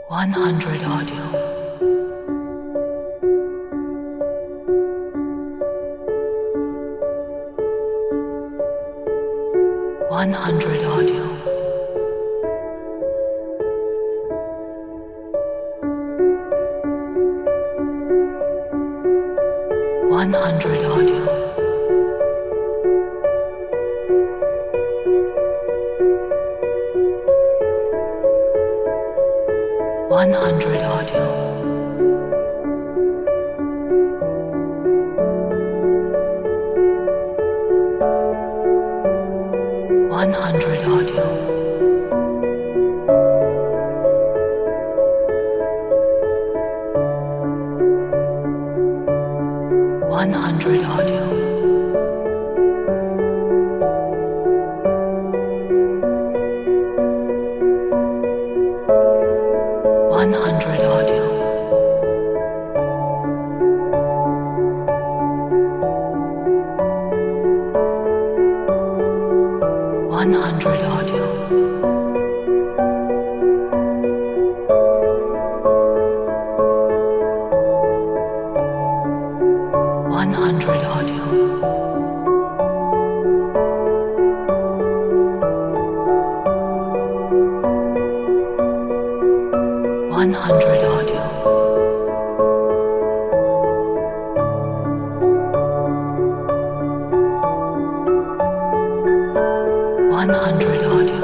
100 audio. 100 audio. 100 audio. 100 audio. 100 audio. 100 audio. 100 audio. 100 audio. 100 audio. 100 audio. 100 audio.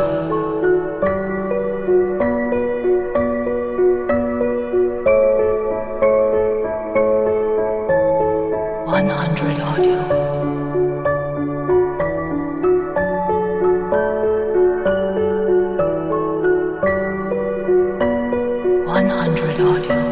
100 audio. 100 audio.